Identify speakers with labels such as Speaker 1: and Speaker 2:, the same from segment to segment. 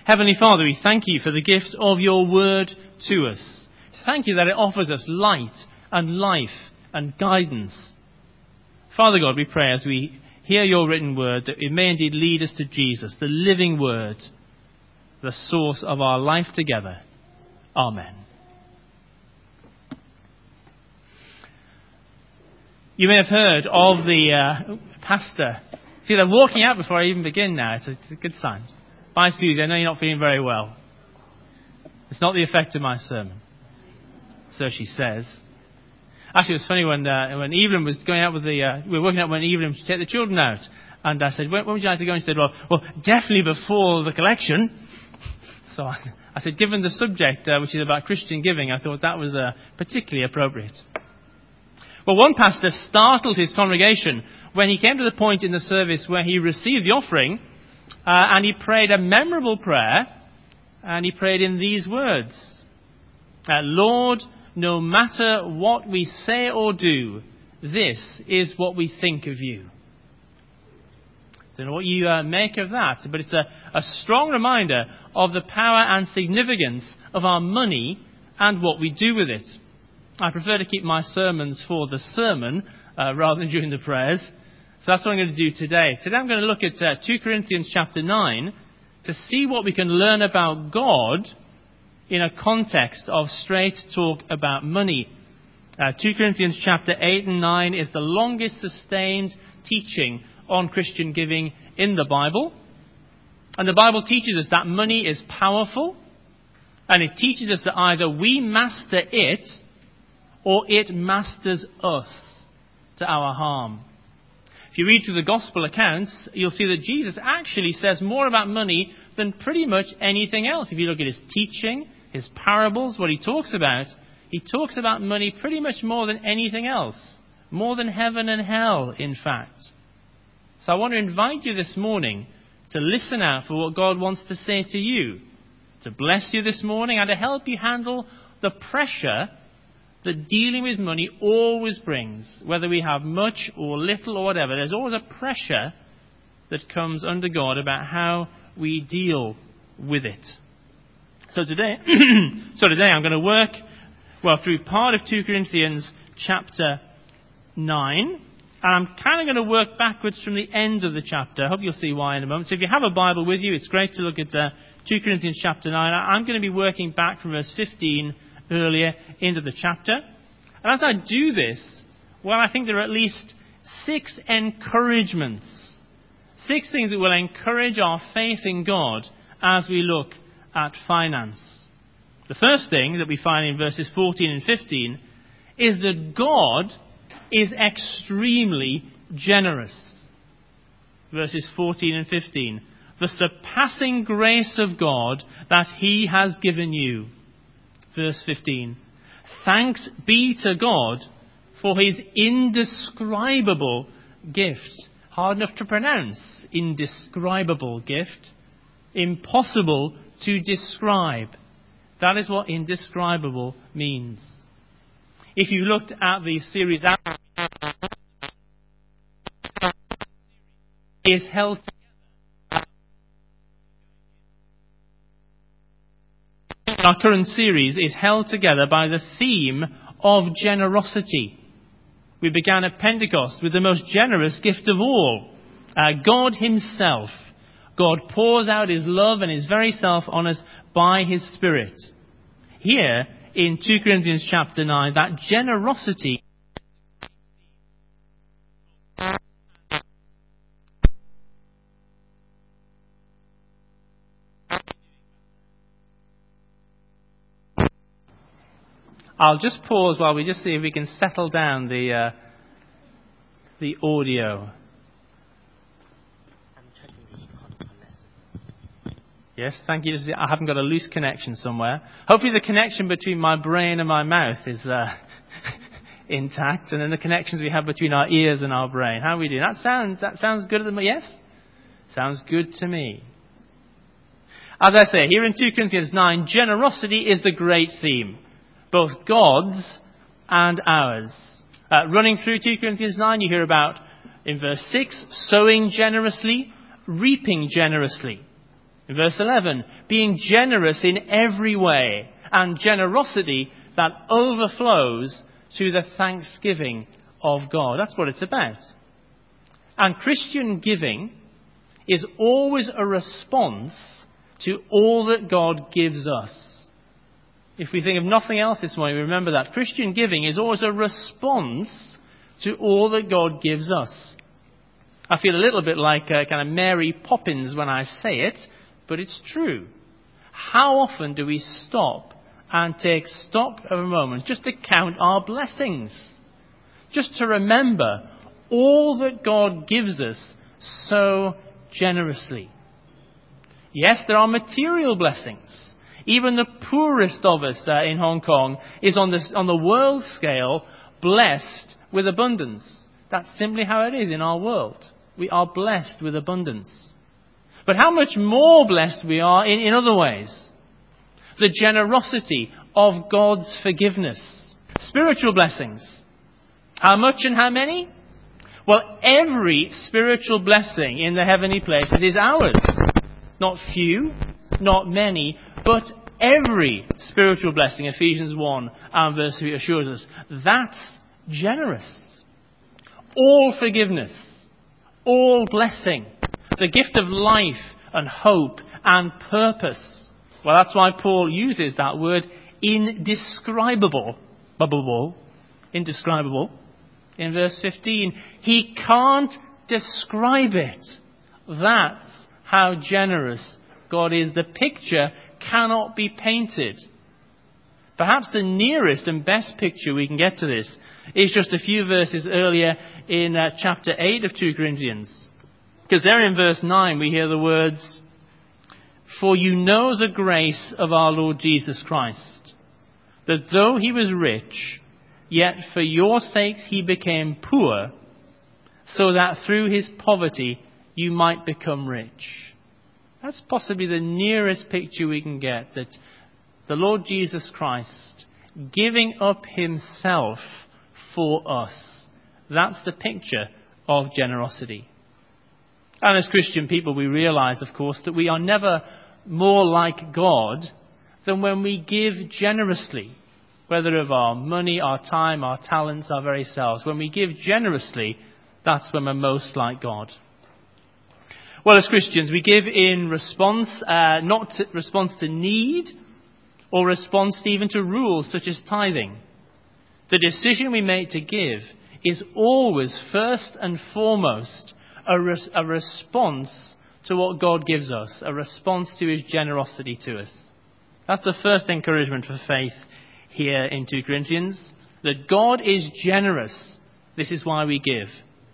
Speaker 1: Heavenly Father, we thank you for the gift of your word to us. Thank you that it offers us light and life and guidance. Father God, we pray as we hear your written word that it may indeed lead us to Jesus, the living word, the source of our life together. Amen. You may have heard of the pastor. See, they're walking out before I even begin now. It's a good sign. Bye, Susie. I know you're not feeling very well. It's not the effect of my sermon. So she says. Actually, it was funny when Evelyn was going out with we were working out when Evelyn should take the children out. And I said, when would you like to go? And she said, well, definitely before the collection. So I said, given the subject, which is about Christian giving, I thought that was particularly appropriate. Well, one pastor startled his congregation when he came to the point in the service where he received the offering, and he prayed a memorable prayer, and he prayed in these words, Lord, no matter what we say or do, this is what we think of you. I don't know what you make of that, but it's a strong reminder of the power and significance of our money and what we do with it. I prefer to keep my sermons for the sermon rather than during the prayers. So that's what I'm going to do today. Today I'm going to look at 2 Corinthians chapter 9 to see what we can learn about God in a context of straight talk about money. 2 Corinthians chapter 8 and 9 is the longest sustained teaching on Christian giving in the Bible. And the Bible teaches us that money is powerful, and it teaches us that either we master it or it masters us to our harm. If you read through the gospel accounts, you'll see that Jesus actually says more about money than pretty much anything else. If you look at his teaching, his parables, what he talks about money pretty much more than anything else. More than heaven and hell, in fact. So I want to invite you this morning to listen out for what God wants to say to you, to bless you this morning and to help you handle the pressure that dealing with money always brings. Whether we have much or little or whatever, there's always a pressure that comes under God about how we deal with it. So today I'm going to work through part of 2 Corinthians chapter 9. And I'm kind of going to work backwards from the end of the chapter. I hope you'll see why in a moment. So if you have a Bible with you, it's great to look at 2 Corinthians chapter 9. I'm going to be working back from verse 15 earlier into the chapter. And as I do this, I think there are at least 6 encouragements. 6 things that will encourage our faith in God as we look at finance. The first thing that we find in verses 14 and 15 is that God is extremely generous. Verses 14 and 15. The surpassing grace of God that he has given you. Verse 15. Thanks be to God for his indescribable gift. Hard enough to pronounce. Indescribable gift. Impossible to describe. That is what indescribable means. If you looked at the series is held our current series is held together by the theme of generosity. We began at Pentecost with the most generous gift of all, God himself. God pours out his love and his very self on us by his Spirit. Here in 2 Corinthians chapter 9, that generosity I'll just pause while we just see if we can settle down the audio. Yes, thank you. I haven't got a loose connection somewhere. Hopefully the connection between my brain and my mouth is intact, and then the connections we have between our ears and our brain. How are we doing? That sounds good at the moment. Yes? Sounds good to me. As I say, here in 2 Corinthians 9, generosity is the great theme. Both God's and ours. Running through 2 Corinthians 9, you hear about, in verse 6, sowing generously, reaping generously. In verse 11, being generous in every way, and generosity that overflows to the thanksgiving of God. That's what it's about. And Christian giving is always a response to all that God gives us. If we think of nothing else this morning, remember that. Christian giving is always a response to all that God gives us. I feel a little bit like kind of Mary Poppins when I say it, but it's true. How often do we stop and take stock of a moment just to count our blessings? Just to remember all that God gives us so generously. Yes, there are material blessings. Even the poorest of us in Hong Kong is on the world scale blessed with abundance. That's simply how it is in our world. We are blessed with abundance. But how much more blessed we are in other ways. The generosity of God's forgiveness. Spiritual blessings. How much and how many? Well, every spiritual blessing in the heavenly places is ours. Not few, not many, but every spiritual blessing, Ephesians 1 and verse 3 assures us. That's generous. All forgiveness. All blessing. The gift of life and hope and purpose. Well, that's why Paul uses that word indescribable. Indescribable. In verse 15. He can't describe it. That's how generous God is. The picture cannot be painted. Perhaps the nearest and best picture we can get to this is just a few verses earlier in chapter 8 of 2 Corinthians. Because there in verse 9 we hear the words, "For you know the grace of our Lord Jesus Christ, that though he was rich, yet for your sakes he became poor, so that through his poverty you might become rich." That's possibly the nearest picture we can get, that the Lord Jesus Christ giving up himself for us. That's the picture of generosity. And as Christian people, we realize, of course, that we are never more like God than when we give generously, whether of our money, our time, our talents, our very selves. When we give generously, that's when we're most like God. Well, as Christians, we give in response, not response to need, or response even to rules such as tithing. The decision we make to give is always first and foremost a response to what God gives us, a response to his generosity to us. That's the first encouragement for faith here in 2 Corinthians, that God is generous. This is why we give.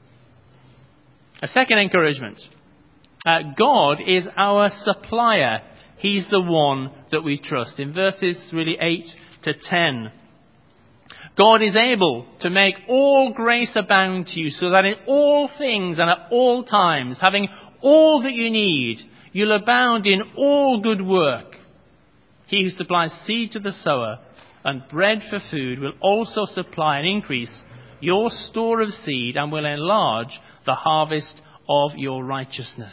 Speaker 1: A second encouragement. God is our supplier. He's the one that we trust. In verses really 8 to 10. God is able to make all grace abound to you, so that in all things and at all times, having all that you need, you'll abound in all good work. He who supplies seed to the sower and bread for food will also supply and increase your store of seed and will enlarge the harvest of your righteousness.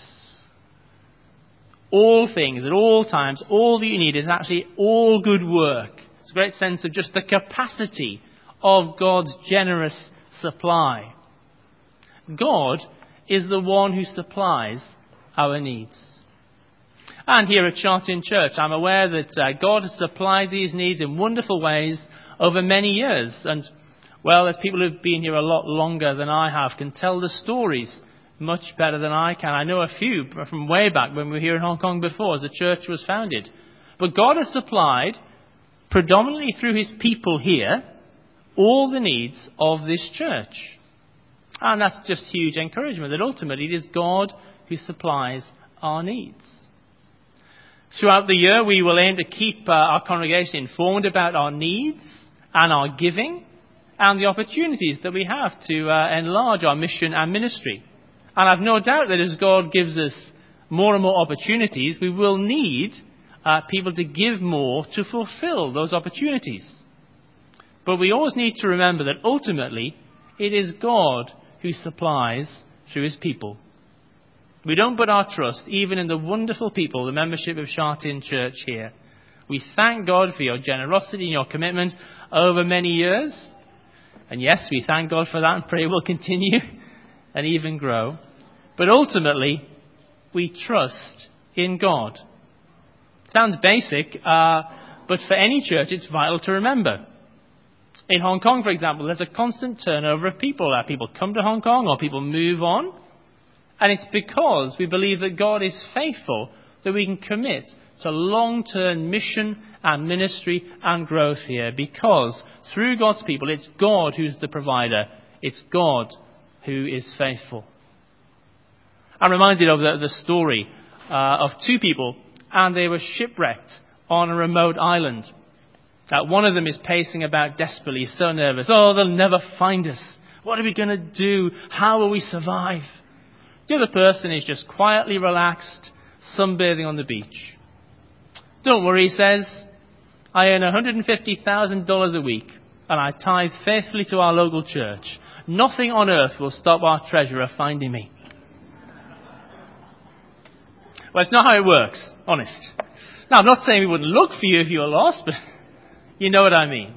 Speaker 1: All things, at all times, all that you need is actually all good work. It's a great sense of just the capacity of God's generous supply. God is the one who supplies our needs. And here at Chartin Church, I'm aware that God has supplied these needs in wonderful ways over many years. And, well, as people who've been here a lot longer than I have can tell the stories much better than I can. I know a few from way back when we were here in Hong Kong before, as the church was founded. But God has supplied, predominantly through his people here, all the needs of this church. And that's just huge encouragement, that ultimately it is God who supplies our needs. Throughout the year, we will aim to keep our congregation informed about our needs and our giving and the opportunities that we have to enlarge our mission and ministry. And I've no doubt that as God gives us more and more opportunities, we will need people to give more to fulfill those opportunities. But we always need to remember that ultimately it is God who supplies through his people. We don't put our trust even in the wonderful people, the membership of Shartin Church here. We thank God for your generosity and your commitment over many years. And yes, we thank God for that and pray it will continue and even grow. But ultimately, we trust in God. Sounds basic, but for any church, it's vital to remember. In Hong Kong, for example, there's a constant turnover of people. People come to Hong Kong or people move on. And it's because we believe that God is faithful that we can commit to long-term mission and ministry and growth here. Because through God's people, it's God who's the provider. It's God who is faithful. I'm reminded of the story of two people, and they were shipwrecked on a remote island. One of them is pacing about desperately, so nervous. Oh, they'll never find us. What are we going to do? How will we survive? The other person is just quietly relaxed, sunbathing on the beach. Don't worry, he says. I earn $150,000 a week, and I tithe faithfully to our local church. Nothing on earth will stop our treasurer finding me. Well, it's not how it works, honest. Now, I'm not saying we wouldn't look for you if you were lost, but you know what I mean.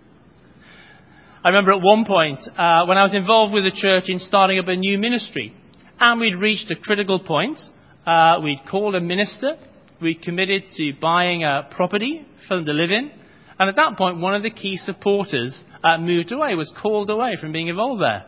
Speaker 1: I remember at one point when I was involved with the church in starting up a new ministry, and we'd reached a critical point. We'd called a minister. We'd committed to buying a property for them to live in. And at that point, one of the key supporters moved away, was called away from being involved there.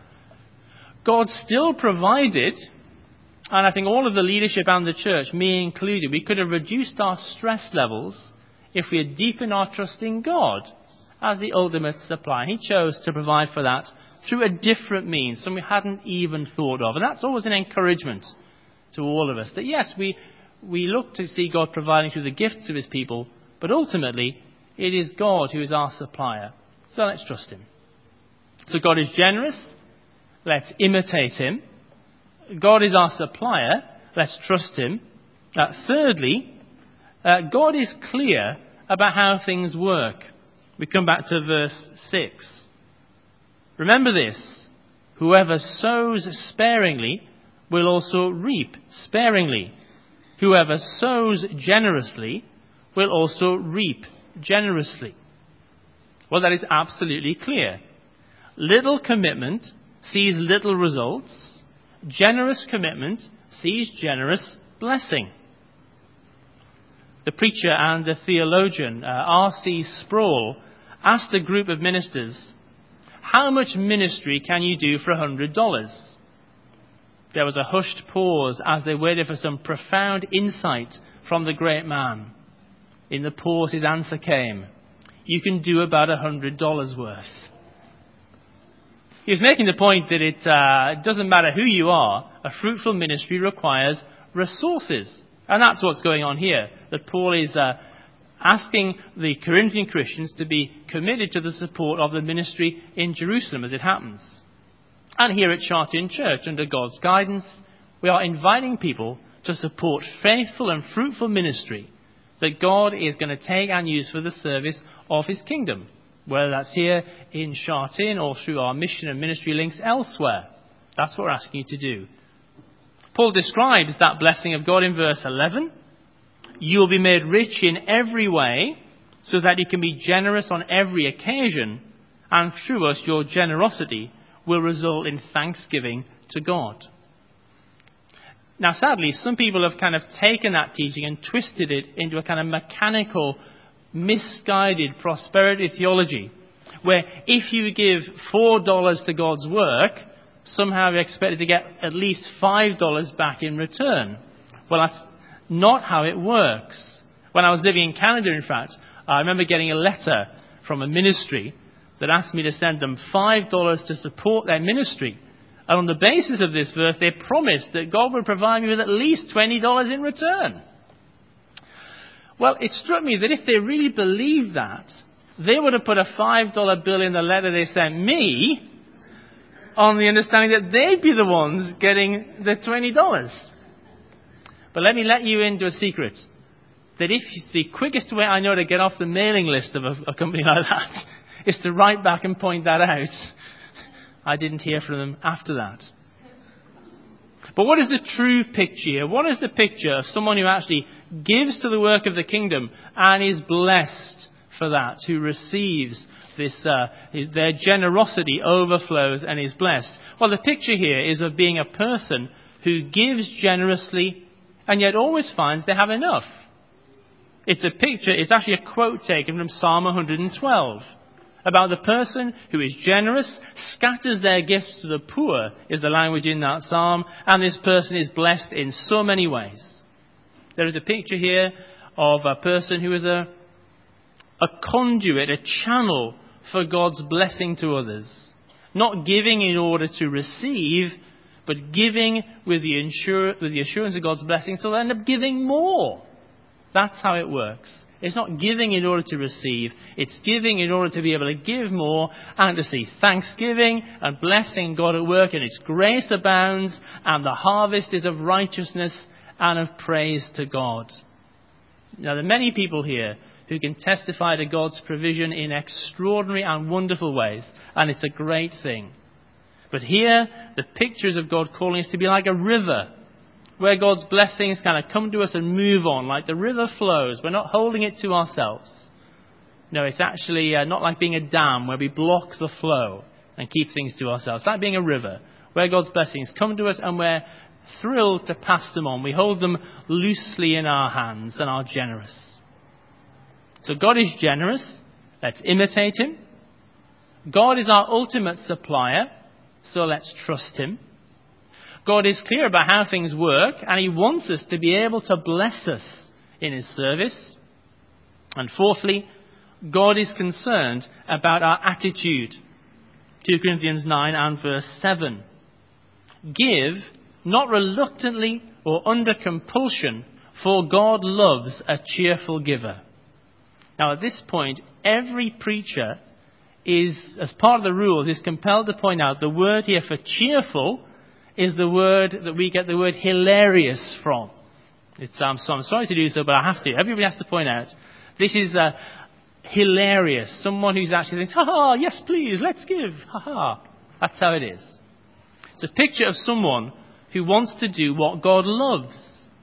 Speaker 1: God still provided, and I think all of the leadership and the church, me included, we could have reduced our stress levels if we had deepened our trust in God as the ultimate supplier. He chose to provide for that through a different means, something we hadn't even thought of. And that's always an encouragement to all of us, that yes, we look to see God providing through the gifts of his people, but ultimately it is God who is our supplier. So let's trust him. So God is generous. Let's imitate him. God is our supplier. Let's trust him. Thirdly, God is clear about how things work. We come back to verse 6. Remember this, whoever sows sparingly will also reap sparingly. Whoever sows generously will also reap generously. Well, that is absolutely clear. Little commitment sees little results. Generous commitment sees generous blessing. The preacher and the theologian, R.C. Sproul, asked a group of ministers, how much ministry can you do for $100? There was a hushed pause as they waited for some profound insight from the great man. In the pause, his answer came, you can do about $100 worth. He was making the point that it doesn't matter who you are, a fruitful ministry requires resources. And that's what's going on here, that Paul is asking the Corinthian Christians to be committed to the support of the ministry in Jerusalem as it happens. And here at Shartin Church, under God's guidance, we are inviting people to support faithful and fruitful ministry that God is going to take and use for the service of his kingdom, whether that's here in Shartin or through our mission and ministry links elsewhere. That's what we're asking you to do. Paul describes that blessing of God in verse 11. You will be made rich in every way so that you can be generous on every occasion, and through us your generosity will result in thanksgiving to God. Now, sadly, some people have kind of taken that teaching and twisted it into a kind of mechanical, misguided prosperity theology, where if you give $4 to God's work, somehow you're expected to get at least $5 back in return. Well, that's not how it works. When I was living in Canada, in fact, I remember getting a letter from a ministry that asked me to send them $5 to support their ministry. And on the basis of this verse, they promised that God would provide me with at least $20 in return. Well, it struck me that if they really believed that, they would have put a $5 bill in the letter they sent me on the understanding that they'd be the ones getting the $20. But let me let you into a secret. That if the quickest way I know to get off the mailing list of a company like that is to write back and point that out. I didn't hear from them after that. But what is the true picture here? What is the picture of someone who actually gives to the work of the kingdom and is blessed for that, who receives this, their generosity overflows and is blessed? Well, the picture here is of being a person who gives generously and yet always finds they have enough. It's a picture, it's actually a quote taken from Psalm 112 about the person who is generous, scatters their gifts to the poor, is the language in that psalm, and this person is blessed in so many ways. There is a picture here of a person who is a conduit, a channel for God's blessing to others. Not giving in order to receive, but giving with the assurance of God's blessing, so they'll end up giving more. That's how it works. It's not giving in order to receive. It's giving in order to be able to give more and to see thanksgiving and blessing God at work, and its grace abounds, and the harvest is of righteousness and of praise to God. Now, there are many people here who can testify to God's provision in extraordinary and wonderful ways, and it's a great thing. But here, the pictures of God calling us to be like a river, where God's blessings kind of come to us and move on, like the river flows. We're not holding it to ourselves. No, it's actually not like being a dam where we block the flow and keep things to ourselves. It's like being a river, where God's blessings come to us and we're thrilled to pass them on. We hold them loosely in our hands and are generous. So God is generous. Let's imitate him. God is our ultimate supplier, so let's trust him. God is clear about how things work, and he wants us to be able to bless us in his service. And fourthly, God is concerned about our attitude. 2 Corinthians 9 and verse 7. Give, not reluctantly or under compulsion, for God loves a cheerful giver. Now at this point, every preacher is, as part of the rules, is compelled to point out the word here for cheerful is the word that we get the word hilarious from. So I'm sorry to do so, but I have to. Everybody has to point out. This is hilarious. Someone who's actually thinks, ha-ha, yes please, let's give. Ha-ha. That's how it is. It's a picture of someone who wants to do what God loves.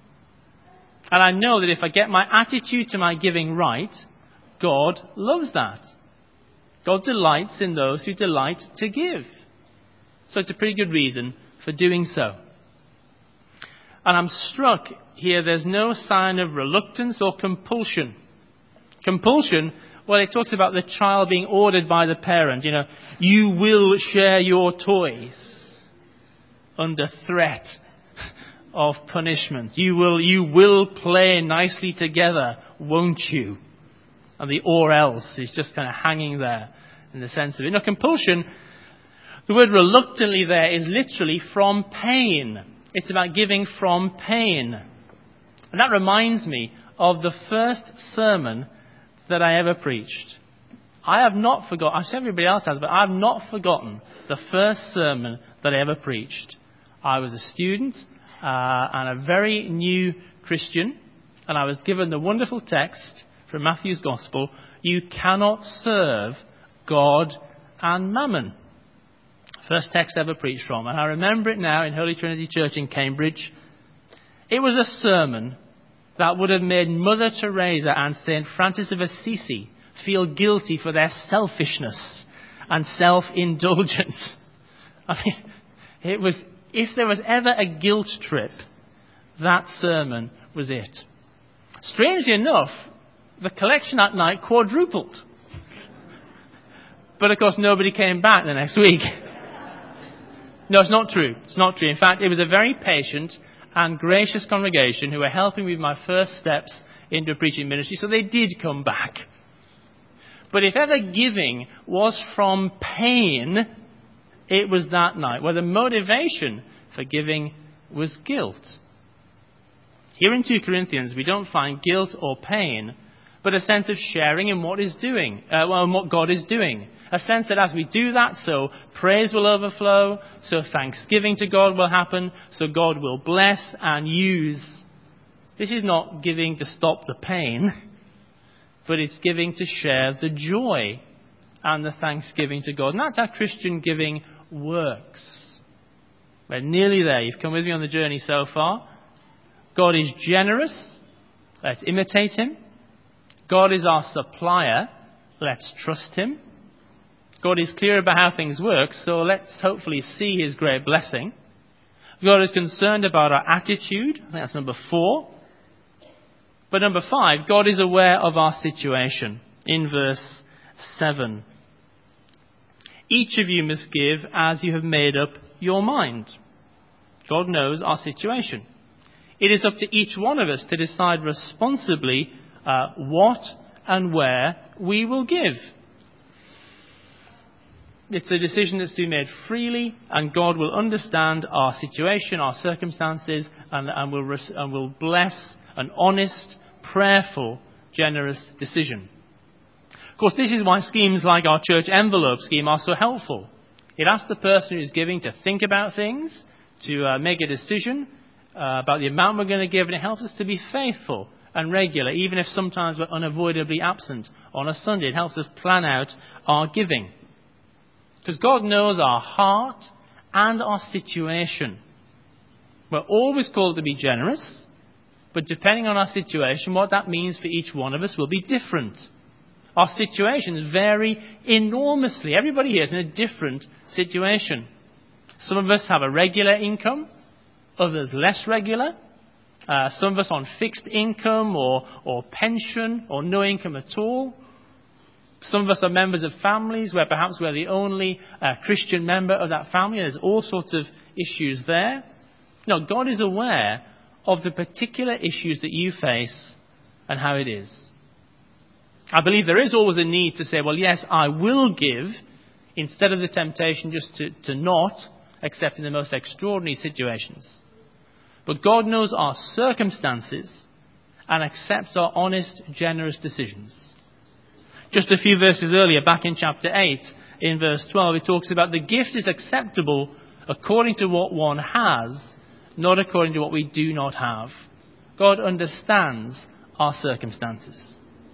Speaker 1: And I know that if I get my attitude to my giving right, God loves that. God delights in those who delight to give. So it's a pretty good reason for doing so. And I'm struck here, there's no sign of reluctance or compulsion. Compulsion, well, it talks about the child being ordered by the parent. You know, you will share your toys under threat of punishment. You will play nicely together, won't you? And the or else is just kind of hanging there in the sense of it. No, compulsion, the word reluctantly there is literally from pain. It's about giving from pain. And that reminds me of the first sermon that I ever preached. I have not forgotten, I'm sure everybody else has, but I have not forgotten the first sermon that I ever preached. I was a student and a very new Christian, and I was given the wonderful text from Matthew's Gospel, you cannot serve God and mammon. First text ever preached from. And I remember it now in Holy Trinity Church in Cambridge. It was a sermon that would have made Mother Teresa and St. Francis of Assisi feel guilty for their selfishness and self-indulgence. I mean, it was, if there was ever a guilt trip, that sermon was it. Strangely enough, the collection that night quadrupled. But of course nobody came back the next week. No, it's not true. It's not true. In fact, it was a very patient and gracious congregation who were helping me with my first steps into preaching ministry, so they did come back. But if ever giving was from pain, it was that night, where the motivation for giving was guilt. Here in 2 Corinthians, we don't find guilt or pain, but a sense of sharing in what what God is doing. A sense that as we do that, so praise will overflow, so thanksgiving to God will happen, so God will bless and use. This is not giving to stop the pain, but it's giving to share the joy and the thanksgiving to God. And that's how Christian giving works. We're nearly there. You've come with me on the journey so far. God is generous. Let's imitate him. God is our supplier. Let's trust him. God is clear about how things work, so let's hopefully see his great blessing. God is concerned about our attitude. I think that's number 4. But number 5, God is aware of our situation. In verse 7. Each of you must give as you have made up your mind. God knows our situation. It is up to each one of us to decide responsibly what and where we will give. It's a decision that's to be made freely, and God will understand our situation, our circumstances, and will bless an honest, prayerful, generous decision. Of course, this is why schemes like our church envelope scheme are so helpful. It asks the person who's giving to think about things, to make a decision about the amount we're going to give, and it helps us to be faithful and regular, even if sometimes we're unavoidably absent on a Sunday. It helps us plan out our giving. Because God knows our heart and our situation. We're always called to be generous, but depending on our situation, what that means for each one of us will be different. Our situations vary enormously. Everybody here is in a different situation. Some of us have a regular income, others less regular. Some of us on fixed income or pension or no income at all. Some of us are members of families where perhaps we're the only Christian member of that family. There's all sorts of issues there. No, God is aware of the particular issues that you face and how it is. I believe there is always a need to say, well, yes, I will give, instead of the temptation just to not, except in the most extraordinary situations. But God knows our circumstances and accepts our honest, generous decisions. Just a few verses earlier, back in chapter 8, in verse 12, it talks about the gift is acceptable according to what one has, not according to what we do not have. God understands our circumstances.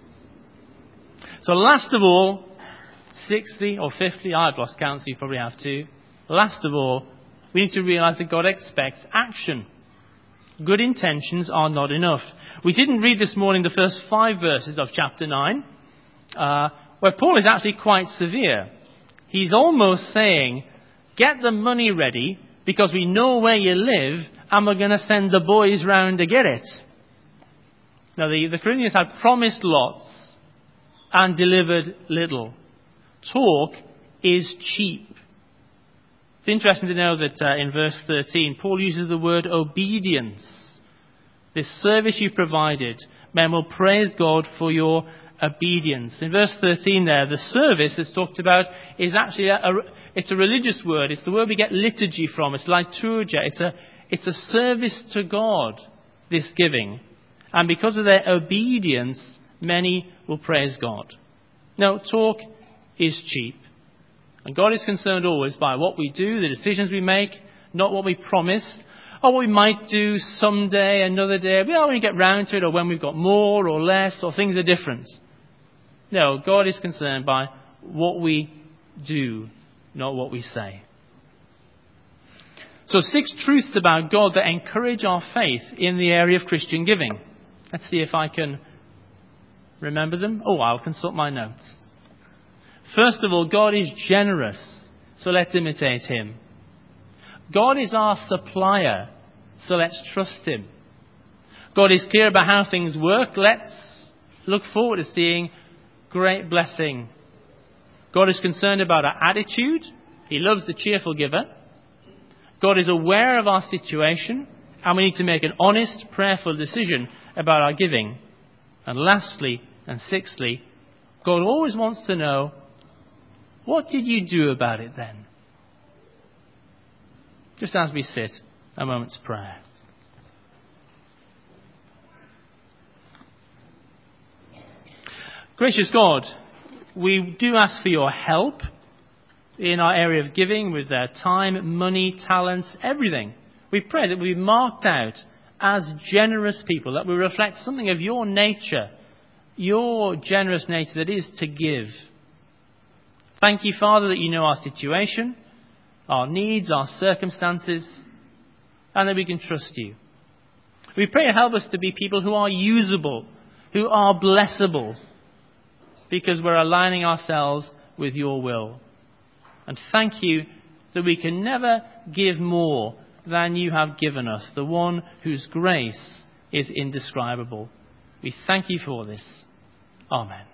Speaker 1: So last of all, 60 or 50, I've lost count, so you probably have too. Last of all, we need to realize that God expects action. Good intentions are not enough. We didn't read this morning the first 5 verses of chapter 9, where Paul is actually quite severe. He's almost saying, get the money ready because we know where you live and we're going to send the boys round to get it. Now the Corinthians had promised lots and delivered little. Talk is cheap. It's interesting to know that in verse 13, Paul uses the word obedience. This service you provided, men will praise God for your obedience. In verse 13 there, the service that's talked about is actually it's a religious word. It's the word we get liturgy from. It's liturgia. It's a service to God, this giving. And because of their obedience, many will praise God. Now, talk is cheap. And God is concerned always by what we do, the decisions we make, not what we promise, or what we might do someday, another day. We don't want to get round to it, or when we've got more or less, or things are different. No, God is concerned by what we do, not what we say. So 6 truths about God that encourage our faith in the area of Christian giving. Let's see if I can remember them. Oh, I'll consult my notes. First of all, God is generous, so let's imitate him. God is our supplier, so let's trust him. God is clear about how things work. Let's look forward to seeing great blessing. God is concerned about our attitude. He loves the cheerful giver. God is aware of our situation, and we need to make an honest, prayerful decision about our giving. And lastly, and sixthly, God always wants to know, what did you do about it then? Just as we sit, a moment's prayer. Gracious God, we do ask for your help in our area of giving with time, money, talents, everything. We pray that we be marked out as generous people, that we reflect something of your nature, your generous nature that is to give. Thank you, Father, that you know our situation, our needs, our circumstances. and that we can trust you. We pray to help us to be people who are usable, who are blessable, because we're aligning ourselves with your will. And thank you that we can never give more than you have given us, the one whose grace is indescribable. We thank you for this. Amen.